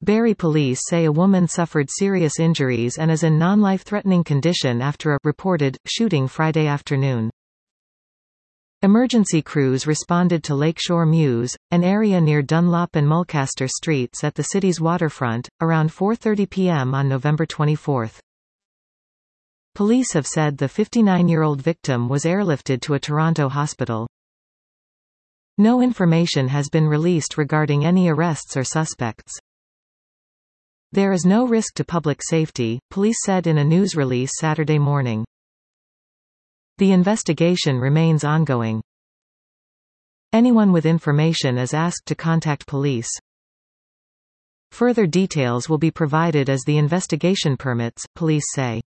Barrie police say a woman suffered serious injuries and is in non-life-threatening condition after a reported shooting Friday afternoon. Emergency crews responded to Lakeshore Mews, an area near Dunlop and Mulcaster Streets at the city's waterfront, around 4:30 p.m. on November 24. Police have said the 59-year-old victim was airlifted to a Toronto hospital. No information has been released regarding any arrests or suspects. There is no risk to public safety, police said in a news release Saturday morning. The investigation remains ongoing. Anyone with information is asked to contact police. Further details will be provided as the investigation permits, police say.